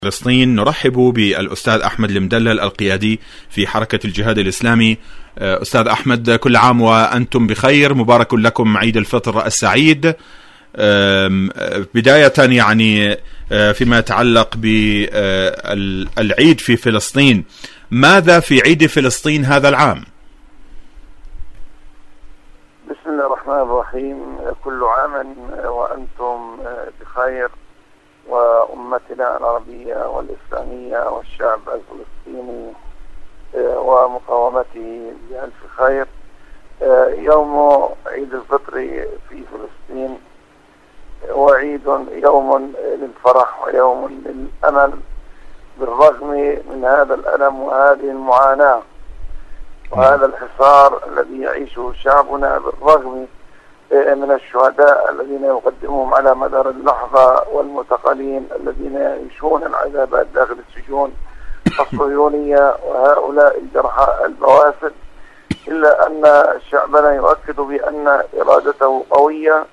فلسطين. نرحب بالأستاذ أحمد المدلل القيادي في حركة الجهاد الإسلامي. أستاذ أحمد، كل عام وأنتم بخير، مبارك لكم عيد الفطر السعيد. بداية يعني فيما يتعلق بالعيد في فلسطين، ماذا في عيد فلسطين هذا العام؟ بسم الله الرحمن الرحيم. كل عام وأنتم بخير، وأمتنا العربية والإسلامية والشعب الفلسطيني ومقاومته بألف خير. يوم عيد الفطر في فلسطين يوم للفرح ويوم للأمل، بالرغم من هذا الألم وهذه المعاناة وهذا الحصار الذي يعيشه شعبنا، بالرغم من الشهداء الذين يقدمهم على مدار اللحظة والمعتقلين الذين يعيشون العذابات داخل السجون الصهيونية وهؤلاء الجرحى البواسل، إلا أن شعبنا يؤكد بأن إرادته قوية،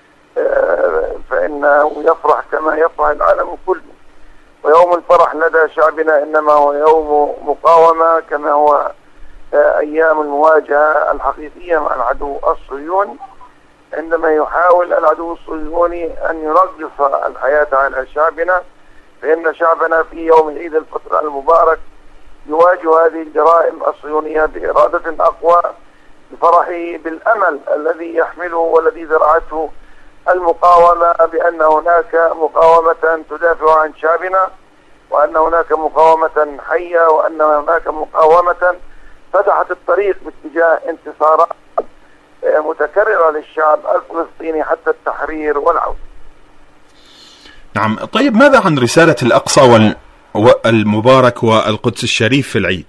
فإنه يفرح كما يفرح العالم كله. ويوم الفرح لدى شعبنا إنما هو يوم مقاومة، كما هو أيام المواجهة الحقيقية مع العدو الصهيوني، عندما يحاول العدو الصهيوني أن ينغص الحياة على شعبنا. فإن شعبنا في يوم عيد الفطر المبارك يواجه هذه الجرائم الصهيونية بإرادة أقوى، بفرحه بالأمل الذي يحمله والذي زرعته المقاومة، بأن هناك مقاومة تدافع عن شعبنا، وأن هناك مقاومة حية، وأن هناك مقاومة فتحت الطريق باتجاه انتصارات متكررة للشعب الفلسطيني حتى التحرير والعودة. نعم، طيب ماذا عن رسالة الأقصى والمبارك والقدس الشريف في العيد؟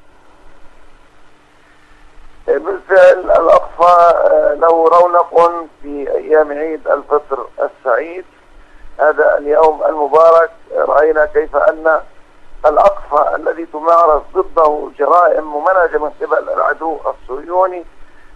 بالفعل الأقصى له رونق في أيام عيد الفطر السعيد، هذا اليوم المبارك. رأينا كيف أن الأقصى الذي تمارس ضده جرائم ممنهجة من قبل العدو الصهيوني،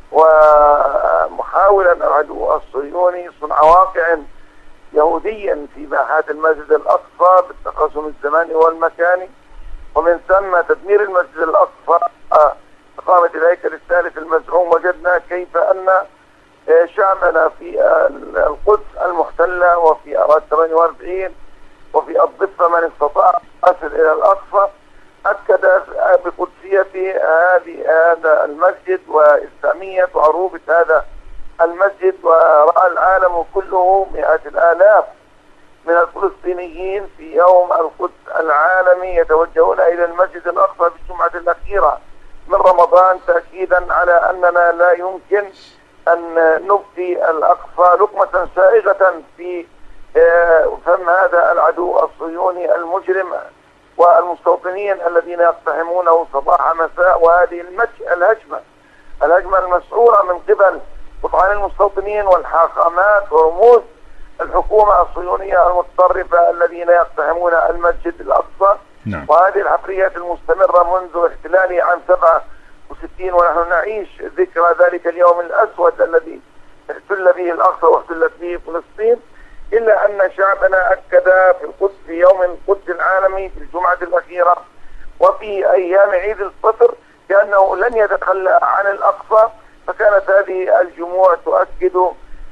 ومحاولا العدو الصهيوني صنع واقع يهوديا في باحات المسجد الأقصى بالتقاسم الزماني والمكاني، ومن ثم تدمير المسجد الأقصى إقامة الهيكل الثالث المزعوم. وجدنا كيف أن شعبنا في القدس المحتلة وفي أراضي 48 وفي الضفة من استطاع يصل إلى الأقصى أكد بقدسية هذا المسجد وإسلامية وعروبة هذا المسجد، ورأى العالم كله مئات الآلاف من الفلسطينيين في يوم القدس العالمي يتوجهون إلى المسجد الأقصى بالجمعة الأخيرة من رمضان، تأكيدا على أننا لا يمكن أن نبقي الأقصى لقمة سائغة في فم هذا العدو الصهيوني المجرم والمستوطنين الذين يقتحمونه صباح مساء. وهذه الهجمة المسعورة من قبل قطعان المستوطنين والحاخامات ورموز الحكومة الصهيونية المتطرفة الذين يقتحمون المسجد الأقصى. نعم. وهذه العفريات المستمرة منذ احتلال عام 67، ونحن نعيش ذكرى ذلك اليوم الأسود الذي احتل به الأقصى واحتلت به فلسطين. إلا أن شعبنا أكد في القدس في يوم القدس العالمي في الجمعة الأخيرة وفي أيام عيد الفطر بأنه لن يتخلى عن الأقصى. فكانت هذه الجموع تؤكد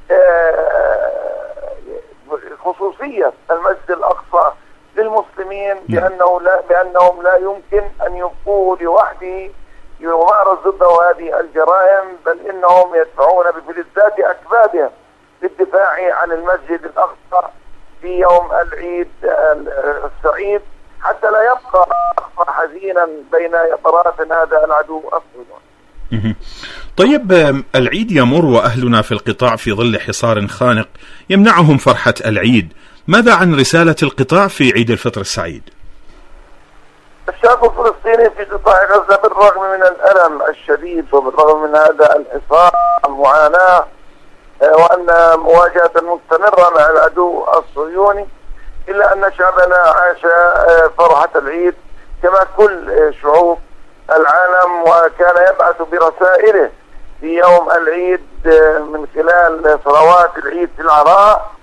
خصوصية المسجد الأقصى للمسلمين، بأنهم لا يمكن أن يبقوا لوحده يمارس ضده هذه الجرائم، بل إنهم يدفعون بفلذات أكبادهم للدفاع عن المسجد الأقصى في يوم العيد السعيد، حتى لا يبقى أقصى حزينا بين طرف هذا العدو الصهيوني. طيب، العيد يمر وأهلنا في القطاع في ظل حصار خانق يمنعهم فرحة العيد، ماذا عن رسالة القطاع في عيد الفطر السعيد؟ الشعب الفلسطيني في قطاع غزة بالرغم من الألم الشديد وبالرغم من هذا الحصار والمعاناة وأن مواجهة مستمرة مع العدو الصهيوني، إلا أن شعبنا عاش فرحة العيد كما كل شعوب العالم، وكان يبعث برسائله في يوم العيد من خلال صلوات العيد في العراء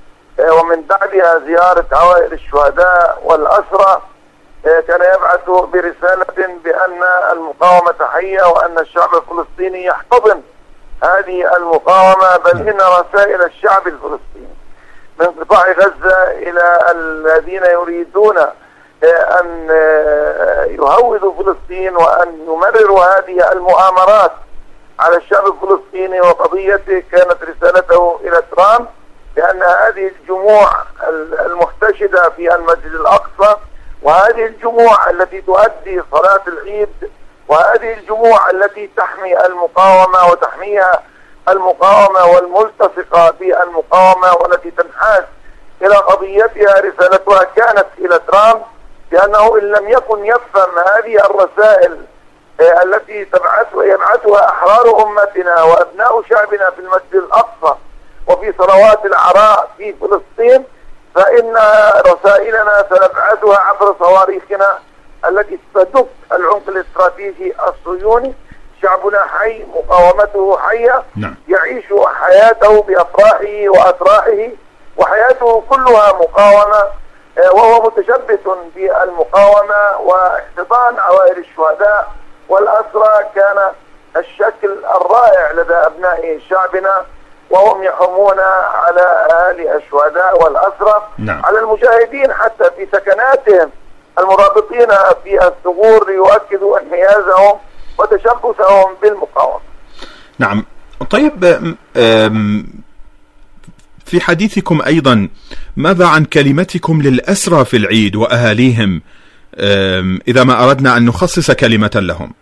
ومن بعدها زيارة عوائل الشهداء والأسرى، كان يبعث برسالة بأن المقاومة حية وأن الشعب الفلسطيني يحتضن هذه المقاومة، بل إن رسائل الشعب الفلسطيني من قطاع غزة إلى الذين يريدون أن يهودوا فلسطين وأن يمرروا هذه المؤامرات على الشعب الفلسطيني وقضيته، كانت رسالته إلى ترامب بأن هذه الجموع المحتشدة في المسجد الأقصى وهذه الجموع التي تؤدي صلاة العيد وهذه الجموع التي تحمي المقاومة وتحميها المقاومة والملتصقة بالمقاومة والتي تنحاز إلى قضيتها، رسالتها كانت إلى ترامب بأنه إن لم يكن يفهم هذه الرسائل التي يبعثها أحرار أمتنا وأبناء شعبنا في المسجد الأقصى وفي صلوات العراء في فلسطين، فإن رسائلنا سنبعثها عبر صواريخنا التي ستدك العمق الاستراتيجي الصهيوني. شعبنا حي، مقاومته حية، يعيش حياته بأفراحه وأتراحه وحياته كلها مقاومة، وهو متشبث بالمقاومة واحتضان عوائل الشهداء والأسرى كان الشكل الرائع لدى أبناء شعبنا، وهم يحمون على أهالي الشهداء والأسرى، على المجاهدين حتى في سكناتهم المرابطين في الثغور ليؤكدوا انحيازهم وتشبثهم بالمقاومة. نعم. طيب، في حديثكم أيضا ماذا عن كلمتكم للأسرى في العيد وأهاليهم إذا ما أردنا أن نخصص كلمة لهم؟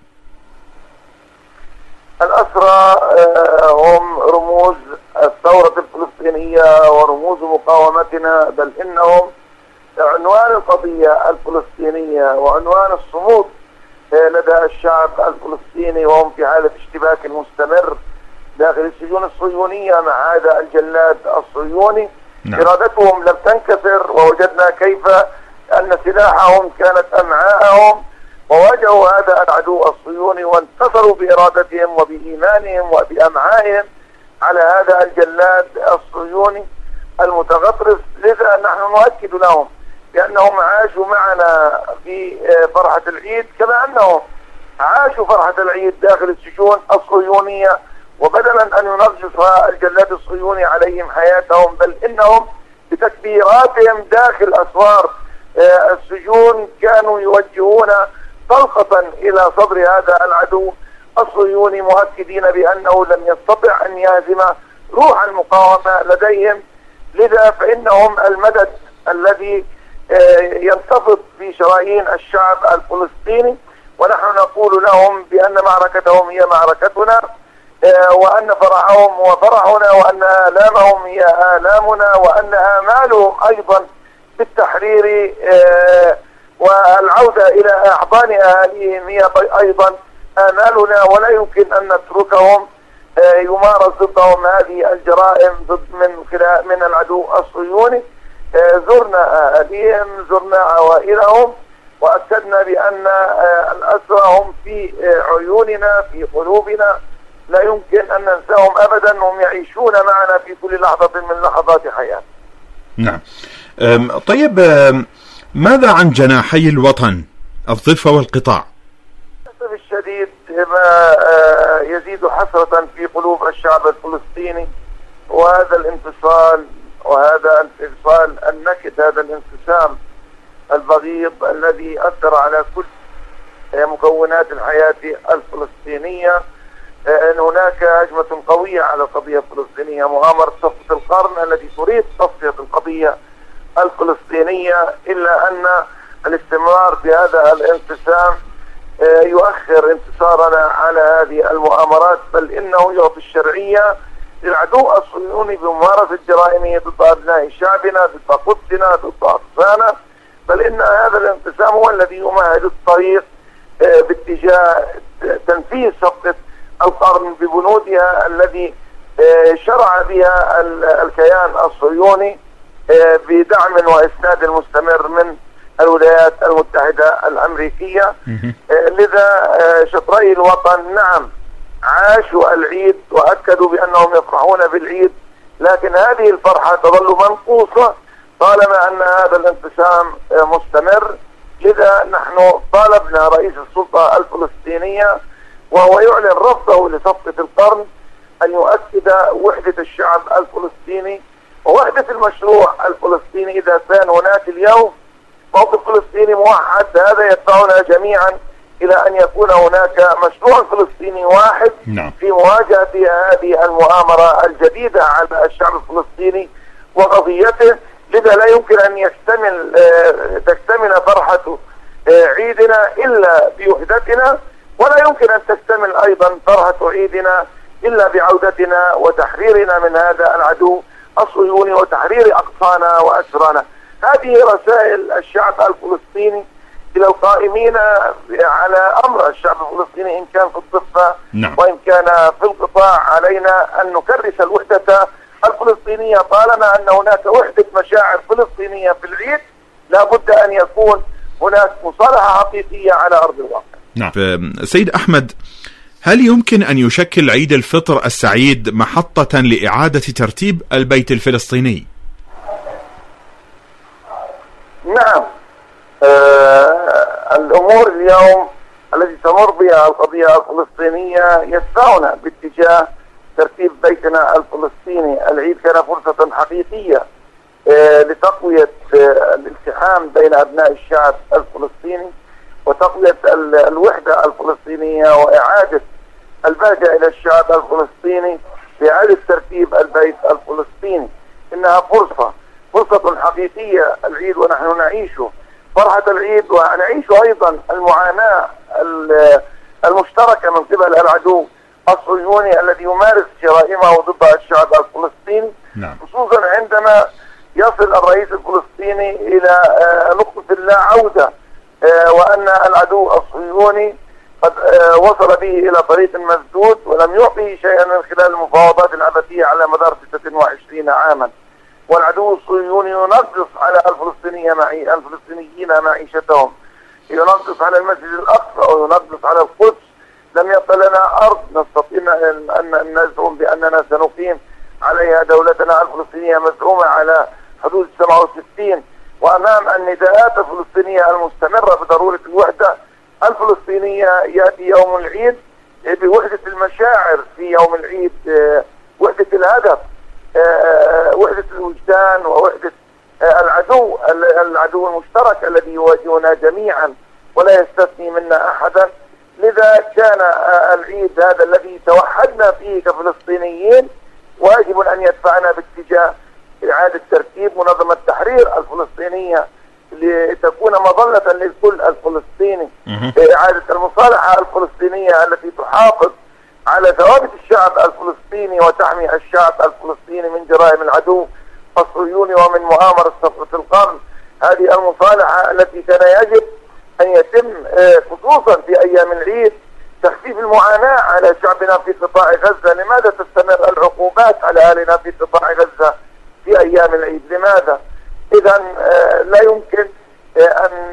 الأسرى هم رموز الثورة الفلسطينية ورموز مقاومتنا، بل إنهم عنوان القضية الفلسطينية وعنوان الصمود لدى الشعب الفلسطيني، وهم في حالة اشتباك مستمر داخل السجون الصهيونية مع هذا الجلاد الصهيوني. إرادتهم لم تنكسر، ووجدنا كيف أن سلاحهم كانت أمعاءهم، وواجهوا هذا العدو الصهيوني وانتصروا بإرادتهم وبإيمانهم وبأمعائهم على هذا الجلاد الصهيوني المتغطرس. لذا نحن نؤكد لهم بأنهم عاشوا معنا في فرحة العيد كما أنهم عاشوا فرحة العيد داخل السجون الصهيونية، وبدلا أن ينغص الجلاد الصهيوني عليهم حياتهم، بل إنهم بتكبيراتهم داخل أسوار السجون كانوا يوجهون طلقة إلى صدر هذا العدو الصهيوني، مؤكدين بأنه لم يستطع أن يهزم روح المقاومة لديهم. لذا فإنهم المدد الذي ينتفض في شرايين الشعب الفلسطيني، ونحن نقول لهم بأن معركتهم هي معركتنا، وأن فرحهم هو فرحنا، وأن آلامهم هي آلامنا، وأن آمالهم أيضا بالتحرير والعودة إلى أحضان أهاليهم هي أيضا آمالنا، ولا يمكن أن نتركهم يمارس ضدهم هذه الجرائم من العدو الصهيوني. زرنا أهاليهم، زرنا عوائلهم، وأكدنا بأن الأسرى هم في عيوننا في قلوبنا، لا يمكن أن ننساهم أبدا، هم يعيشون معنا في كل لحظة من لحظات حياتنا. نعم. طيب، ماذا عن جناحي الوطن الضفة والقطاع؟ للأسف الشديد ما يزيد حسرة في قلوب الشعب الفلسطيني، وهذا الانفصال وهذا الانفصال النكد، هذا الانقسام البغيض الذي أثر على كل مكونات الحياة الفلسطينية. أن هناك هجمة قوية على القضية الفلسطينية، مؤامرة صفقة القرن التي تريد تصفية القضية الفلسطينية، إلا أن الاستمرار بهذا الانقسام يؤخر انتصارنا على هذه المؤامرات، بل إنه يعطي الشرعية للعدو الصهيوني بممارسة جرائمه ضد أبناء شعبنا، ضد قدسنا، ضد أقصانا، بل إن هذا الانقسام هو الذي يمهد الطريق باتجاه تنفيذ صفقة القرن ببنودها الذي شرع بها الكيان الصهيوني بدعم وإسناد المستمر من الولايات المتحدة الأمريكية. لذا شطري الوطن نعم عاشوا العيد وأكدوا بأنهم يفرحون بالعيد لكن هذه الفرحة تظل منقوصة طالما أن هذا الانقسام مستمر. لذا نحن طالبنا رئيس السلطة الفلسطينية وهو يعلن رفضه لصفقة القرن أن يؤكد وحدة الشعب الفلسطيني ووحدة المشروع الفلسطيني. إذا كان هناك اليوم موقف فلسطيني موحد هذا يدفعنا جميعا إلى أن يكون هناك مشروع فلسطيني واحد في مواجهة هذه المؤامرة الجديدة على الشعب الفلسطيني وقضيته. لذا لا يمكن أن تكتمل فرحة عيدنا إلا بوحدتنا، ولا يمكن أن تكتمل أيضا فرحة عيدنا إلا بعودتنا وتحريرنا من هذا العدو الصهيوني وتحرير أقصانا وأسرانا. هذه رسائل الشعب الفلسطيني إلى القائمين على أمر الشعب الفلسطيني إن كان في الضفة وإن كان في القطاع. علينا أن نكرس الوحدة الفلسطينية طالما أن هناك وحدة مشاعر فلسطينية في العيد لابد أن يكون هناك مصالحة حقيقية على أرض الواقع. نعم. سيد أحمد، هل يمكن أن يشكل عيد الفطر السعيد محطة لإعادة ترتيب البيت الفلسطيني؟ نعم. الأمور اليوم التي تمر بها القضية الفلسطينية يدفعنا باتجاه ترتيب بيتنا الفلسطيني. العيد كان فرصة حقيقية لتقوية الالتحام بين أبناء الشعب الفلسطيني وتقوية الوحدة الفلسطينية وإعادة البهجة إلى الشعب الفلسطيني بإعادة ترتيب البيت الفلسطيني. إنها فرصة حقيقية العيد ونحن نعيش فرحة العيد ونعيش أيضا المعاناة المشتركة من قبل العدو الصهيوني الذي يمارس جرائمه ضد الشعب الفلسطيني. خصوصا عندما يصل الرئيس الفلسطيني إلى نقطة لا عودة وأن العدو الصهيوني قد وصل به إلى طريق مسدود ولم يعطيه شيئا من خلال المفاوضات العبثية على مدار 26 عاما. والعدو الصهيوني ينقص على الفلسطينيين معيشتهم، ينقص على المسجد الأقصى وينقص على القدس. لم يبق لنا أرض نستطيع أن نزعم بأننا سنقيم عليها دولتنا الفلسطينية مزعومة على حدود 67. وأمام النداءات الفلسطينية المستمرة بضرورة الوحدة الفلسطينية يأتي يوم العيد بوحدة المشاعر في يوم العيد، وحدة الهدف، وحدة الوجدان ووحدة العدو المشترك الذي يواجهنا جميعا ولا يستثني منا أحدا. لذا كان العيد هذا الذي توحدنا فيه كفلسطينيين واجب أن يدفعنا باتجاه إعادة ترتيب منظمة التحرير الفلسطينية لتكون مظلة للكل الفلسطيني، إعادة المصالحة الفلسطينية التي تحافظ على ثوابت الشعب الفلسطيني وتحمي الشعب الفلسطيني من جرائم العدو الصهيوني ومن مؤامرة صفقة القرن. هذه المصالحة التي كان يجب أن يتم خصوصا في أيام العيد تخفيف المعاناة على شعبنا في قطاع غزة. لماذا تستمر العقوبات على أهلنا في قطاع غزة في أيام العيد؟ لماذا؟ إذا لا يمكن أن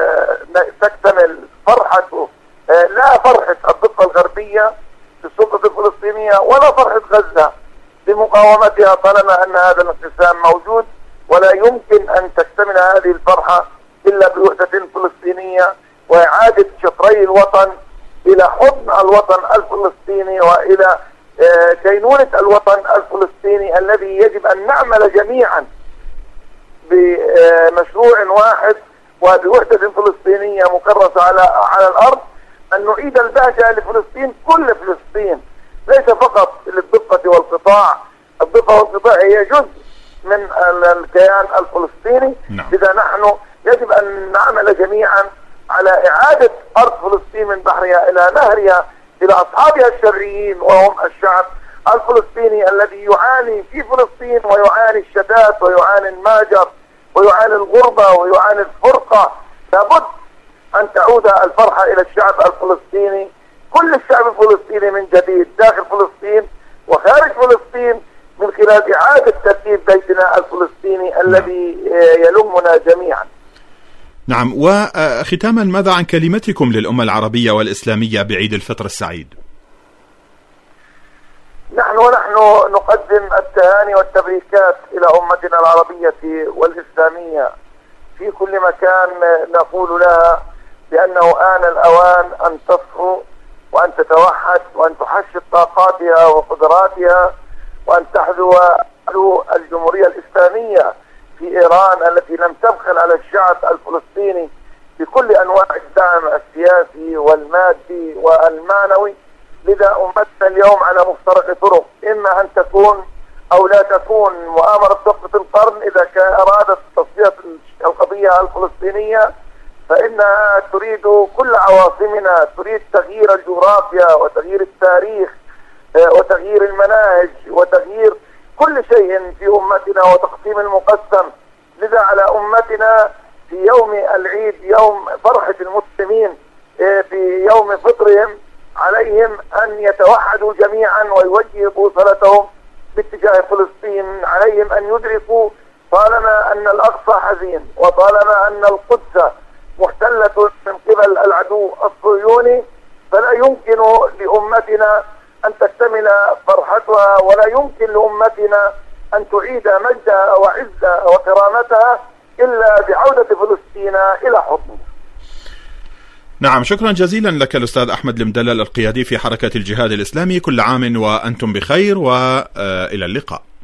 تكتمل فرحة لا فرحة الضفة الغربية في السلطة الفلسطينية ولا فرحة غزة بمقاومتها طالما أن هذا الانقسام موجود. ولا يمكن أن تكتمل هذه الفرحة إلا بوحدة فلسطينية وإعادة شطري الوطن إلى حضن الوطن الفلسطيني وإلى كينونة الوطن الفلسطيني الذي يجب أن نعمل جميعا بمشروع واحد وبوحدة فلسطينية مكرسة على الأرض، أن نعيد البهجة لفلسطين، كل فلسطين، ليس فقط للضفة والقطاع. الضفة والقطاع هي جزء من الكيان الفلسطيني. لذا نحن يجب أن نعمل جميعا على إعادة أرض فلسطين من بحرها إلى نهرها إلى أصحابها الشرعيين وهم الشعب الفلسطيني الذي يعاني في فلسطين ويعاني الشتات ويعاني الماجر ويعاني الغربة ويعاني الفرقة. لابد أن تعود الفرحة إلى الشعب الفلسطيني، كل الشعب الفلسطيني من جديد داخل فلسطين وخارج فلسطين من خلال إعادة ترتيب بيتنا الفلسطيني الذي يلمنا جميعا. نعم. وختاما، ماذا عن كلمتكم للأمة العربية والإسلامية بعيد الفطر السعيد؟ ونحن نقدم التهاني والتبريكات إلى أمتنا العربية والإسلامية في كل مكان. نقول لها بأنه آن الأوان أن تصفو وأن تتوحد وأن تحشد طاقاتها وقدراتها وأن تحذو الجمهورية الإسلامية في إيران التي لم تبخل على الشعب الفلسطيني بكل أنواع الدعم السياسي والمادي والمعنوي. لذا أمتنا اليوم على مفترق طرق، إما أن تكون أو لا تكون مؤامرة نقطة القرن. إذا أرادت تصفية القضية الفلسطينية فإنها تريد كل عواصمنا، تريد تغيير الجغرافيا وتغيير التاريخ وتغيير المناهج وتغيير كل شيء في أمتنا وتقسيم المقسم. لذا على أمتنا في يوم العيد، يوم فرحة المسلمين، في يوم فطرهم، عليهم أن يتوحدوا جميعا ويوجهوا بوصلتهم باتجاه فلسطين. عليهم أن يدركوا طالما أن الأقصى حزين وطالما أن القدس محتلة من قبل العدو الصهيوني، فلا يمكن لأمتنا أن تكتمل فرحتها، ولا يمكن لأمتنا أن تعيد مجدها وعزها وكرامتها إلا بعودة فلسطين إلى حضنها. نعم، شكرا جزيلا لك الأستاذ أحمد المدلل القيادي في حركة الجهاد الإسلامي. كل عام وأنتم بخير، وإلى اللقاء.